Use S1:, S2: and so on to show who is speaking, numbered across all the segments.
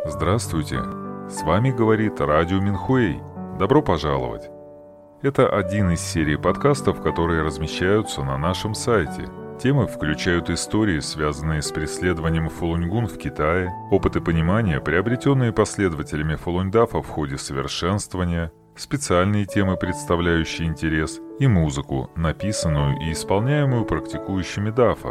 S1: Здравствуйте! С вами говорит Радио Минхуэй. Добро пожаловать! Это один из серий подкастов, которые размещаются на нашем сайте. Темы включают истории, связанные с преследованием фалуньгун в Китае, опыты понимания, приобретенные последователями фалуньдафа в ходе совершенствования, специальные темы, представляющие интерес, и музыку, написанную и исполняемую практикующими дафа.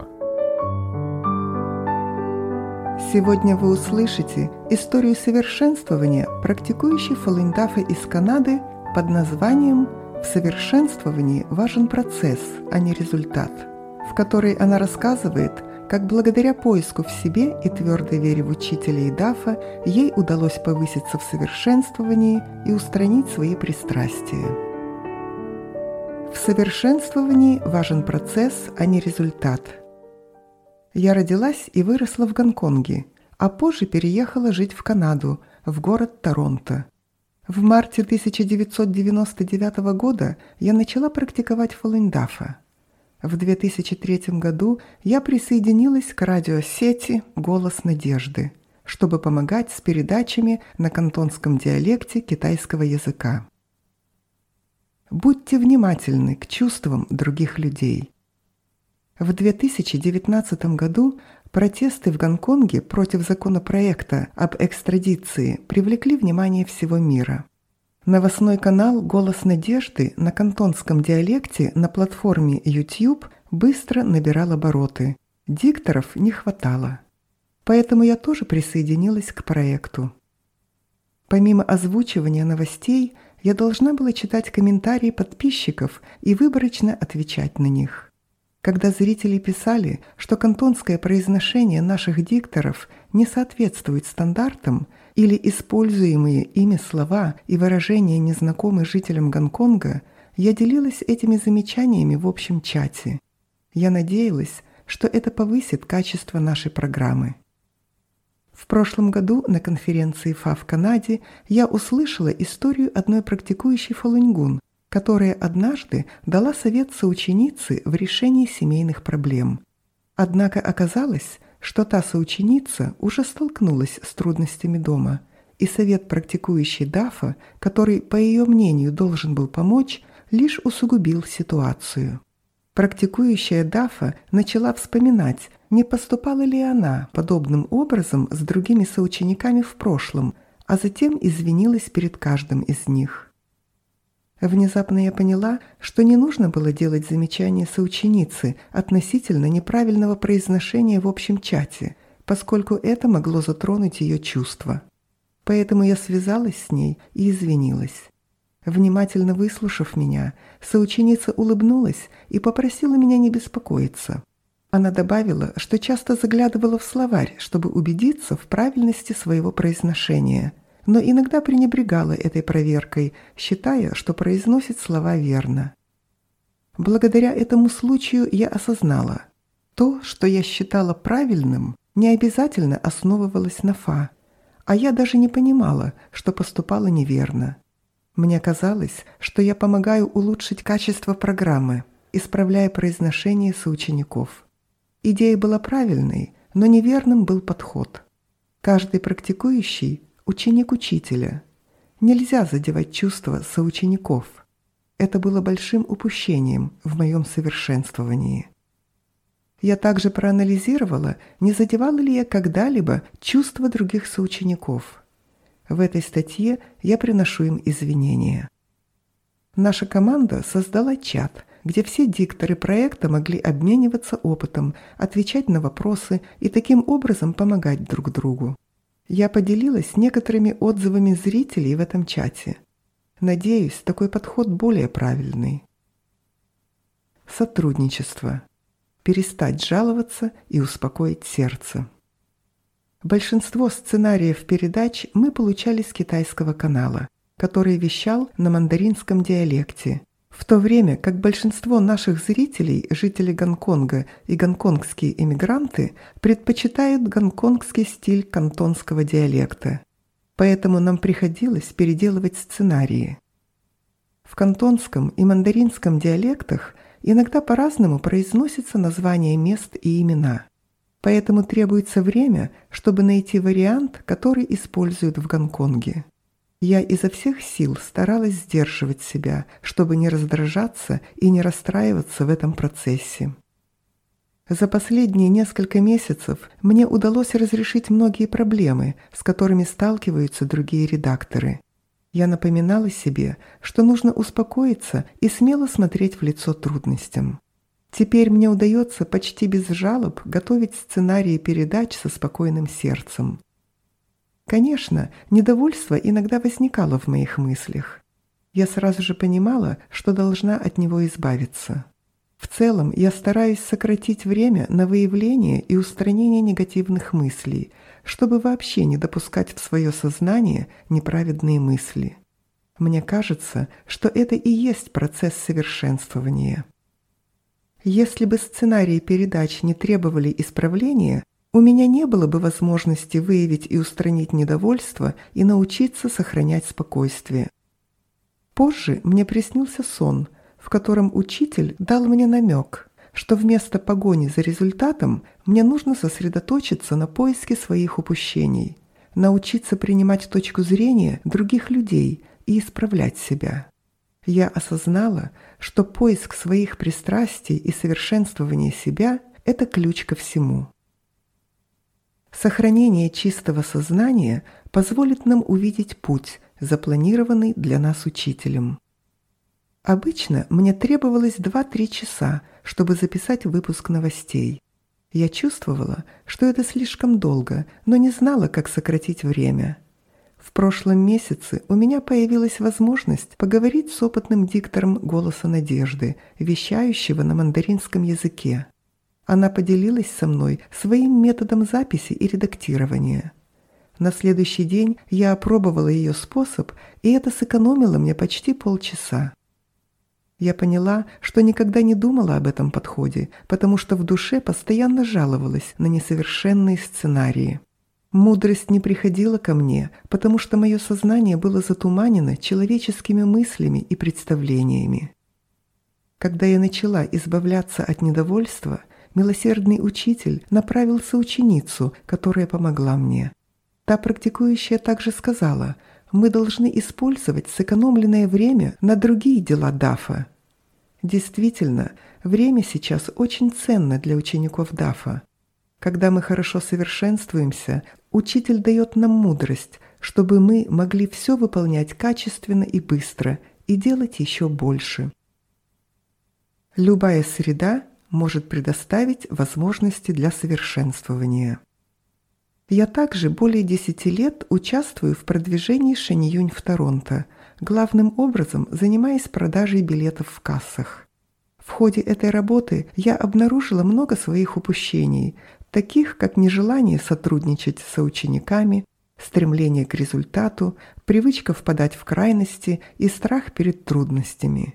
S2: Сегодня вы услышите историю совершенствования практикующей фалуньдафа из Канады под названием «В совершенствовании важен процесс, а не результат», в которой она рассказывает, как благодаря поиску в себе и твердой вере в учителя и дафа ей удалось повыситься в совершенствовании и устранить свои пристрастия. В совершенствовании важен процесс, а не результат. Я родилась и выросла в Гонконге, а позже переехала жить в Канаду, в город Торонто. В марте 1999 года я начала практиковать фалуньдафа. В 2003 году я присоединилась к радиосети «Голос надежды», чтобы помогать с передачами на кантонском диалекте китайского языка. Будьте внимательны к чувствам других людей. В 2019 году протесты в Гонконге против законопроекта об экстрадиции привлекли внимание всего мира. Новостной канал «Голос надежды» на кантонском диалекте на платформе YouTube быстро набирал обороты. Дикторов не хватало. Поэтому я тоже присоединилась к проекту. Помимо озвучивания новостей, я должна была читать комментарии подписчиков и выборочно отвечать на них. Когда зрители писали, что кантонское произношение наших дикторов не соответствует стандартам или используемые ими слова и выражения незнакомы жителям Гонконга, я делилась этими замечаниями в общем чате. Я надеялась, что это повысит качество нашей программы. В прошлом году на конференции ФА в Канаде я услышала историю одной практикующей фалуньгун, которая однажды дала совет соученице в решении семейных проблем. Однако оказалось, что та соученица уже столкнулась с трудностями дома, и совет практикующей дафа, который, по ее мнению, должен был помочь, лишь усугубил ситуацию. Практикующая дафа начала вспоминать, не поступала ли она подобным образом с другими соучениками в прошлом, а затем извинилась перед каждым из них. Внезапно я поняла, что не нужно было делать замечания соученицы относительно неправильного произношения в общем чате, поскольку это могло затронуть ее чувства. Поэтому я связалась с ней и извинилась. Внимательно выслушав меня, соученица улыбнулась и попросила меня не беспокоиться. Она добавила, что часто заглядывала в словарь, чтобы убедиться в правильности своего произношения, но иногда пренебрегала этой проверкой, считая, что произносит слова верно. Благодаря этому случаю я осознала, то, что я считала правильным, не обязательно основывалось на ФА, а я даже не понимала, что поступала неверно. Мне казалось, что я помогаю улучшить качество программы, исправляя произношение соучеников. Идея была правильной, но неверным был подход. Каждый практикующий – ученик учителя. Нельзя задевать чувства соучеников. Это было большим упущением в моем совершенствовании. Я также проанализировала, не задевала ли я когда-либо чувства других соучеников. В этой статье я приношу им извинения. Наша команда создала чат, где все дикторы проекта могли обмениваться опытом, отвечать на вопросы и таким образом помогать друг другу. Я поделилась некоторыми отзывами зрителей в этом чате. Надеюсь, такой подход более правильный. Сотрудничество. Перестать жаловаться и успокоить сердце. Большинство сценариев передач мы получали с китайского канала, который вещал на мандаринском диалекте, в то время как большинство наших зрителей, жители Гонконга и гонконгские эмигранты, предпочитают гонконгский стиль кантонского диалекта. Поэтому нам приходилось переделывать сценарии. В кантонском и мандаринском диалектах иногда по-разному произносятся названия мест и имена. поэтому требуется время, чтобы найти вариант, который используют в Гонконге. Я изо всех сил старалась сдерживать себя, чтобы не раздражаться и не расстраиваться в этом процессе. За последние несколько месяцев мне удалось разрешить многие проблемы, с которыми сталкиваются другие редакторы. Я напоминала себе, что нужно успокоиться и смело смотреть в лицо трудностям. Теперь мне удается почти без жалоб готовить сценарии передач со спокойным сердцем. Конечно, недовольство иногда возникало в моих мыслях. Я сразу же понимала, что должна от него избавиться. В целом, я стараюсь сократить время на выявление и устранение негативных мыслей, чтобы вообще не допускать в свое сознание неправедные мысли. Мне кажется, что это и есть процесс совершенствования. Если бы сценарии передач не требовали исправления, у меня не было бы возможности выявить и устранить недовольство и научиться сохранять спокойствие. Позже мне приснился сон, в котором учитель дал мне намек, что вместо погони за результатом мне нужно сосредоточиться на поиске своих упущений, научиться принимать точку зрения других людей и исправлять себя. Я осознала, что поиск своих пристрастий и совершенствование себя – это ключ ко всему. Сохранение чистого сознания позволит нам увидеть путь, запланированный для нас учителем. Обычно мне требовалось 2-3 часа, чтобы записать выпуск новостей. Я чувствовала, что это слишком долго, но не знала, как сократить время. В прошлом месяце у меня появилась возможность поговорить с опытным диктором «Голоса надежды», вещающего на мандаринском языке. Она поделилась со мной своим методом записи и редактирования. На следующий день я опробовала ее способ, и это сэкономило мне почти полчаса. Я поняла, что никогда не думала об этом подходе, потому что в душе постоянно жаловалась на несовершенные сценарии. Мудрость не приходила ко мне, потому что мое сознание было затуманено человеческими мыслями и представлениями. Когда я начала избавляться от недовольства, милосердный учитель направил соученицу, которая помогла мне. Та практикующая также сказала: «Мы должны использовать сэкономленное время на другие дела дафа». Действительно, время сейчас очень ценно для учеников дафа. Когда мы хорошо совершенствуемся, учитель дает нам мудрость, чтобы мы могли все выполнять качественно и быстро и делать еще больше. Любая среда может предоставить возможности для совершенствования. Я также более 10 лет участвую в продвижении Шэньюнь в Торонто, главным образом занимаясь продажей билетов в кассах. В ходе этой работы я обнаружила много своих упущений, таких как нежелание сотрудничать с соучениками, стремление к результату, привычка впадать в крайности и страх перед трудностями.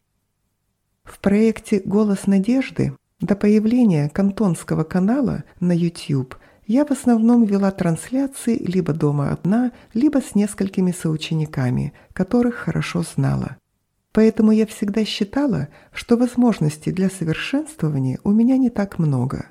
S2: В проекте «Голос надежды» до появления кантонского канала на YouTube я в основном вела трансляции либо дома одна, либо с несколькими соучениками, которых хорошо знала. Поэтому я всегда считала, что возможностей для совершенствования у меня не так много.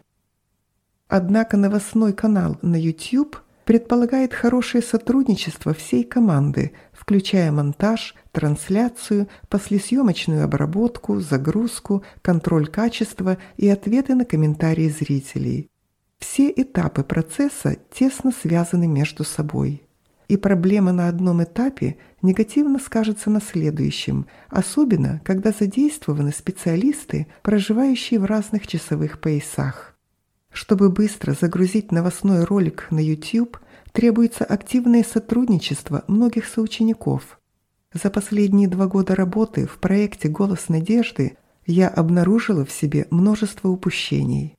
S2: Однако новостной канал на YouTube предполагает хорошее сотрудничество всей команды, включая монтаж, трансляцию, послесъемочную обработку, загрузку, контроль качества и ответы на комментарии зрителей. Все этапы процесса тесно связаны между собой. И проблема на одном этапе негативно скажется на следующем, особенно когда задействованы специалисты, проживающие в разных часовых поясах. Чтобы быстро загрузить новостной ролик на YouTube, требуется активное сотрудничество многих соучеников. За последние 2 года работы в проекте «Голос надежды» я обнаружила в себе множество упущений.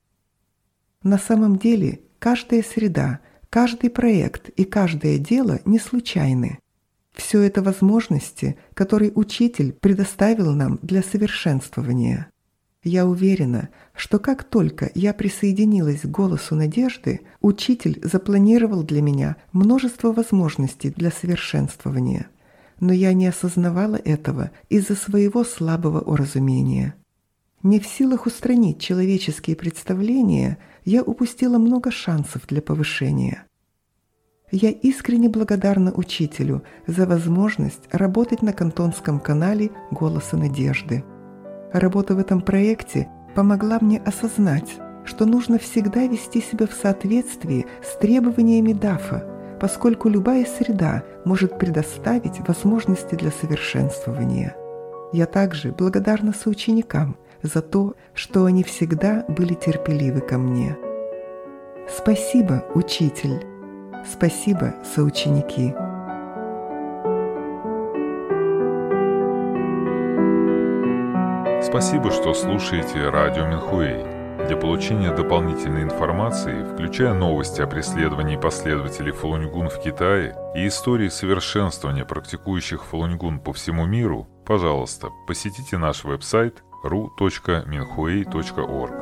S2: На самом деле, каждая среда, каждый проект и каждое дело не случайны. Все это возможности, которые учитель предоставил нам для совершенствования. Я уверена, что как только я присоединилась к «Голосу надежды», учитель запланировал для меня множество возможностей для совершенствования. Но я не осознавала этого из-за своего слабого уразумения. Не в силах устранить человеческие представления, я упустила много шансов для повышения. Я искренне благодарна учителю за возможность работать на Кантонском канале «Голоса надежды». Работа в этом проекте помогла мне осознать, что нужно всегда вести себя в соответствии с требованиями ДАФа, поскольку любая среда может предоставить возможности для совершенствования. Я также благодарна соученикам за то, что они всегда были терпеливы ко мне. Спасибо, учитель! Спасибо, соученики!
S1: Спасибо, что слушаете радио Минхуэй. Для получения дополнительной информации, включая новости о преследовании последователей Фалунь-Гун в Китае и истории совершенствования практикующих Фалунь-Гун по всему миру, пожалуйста, посетите наш веб-сайт ru.minhui.org.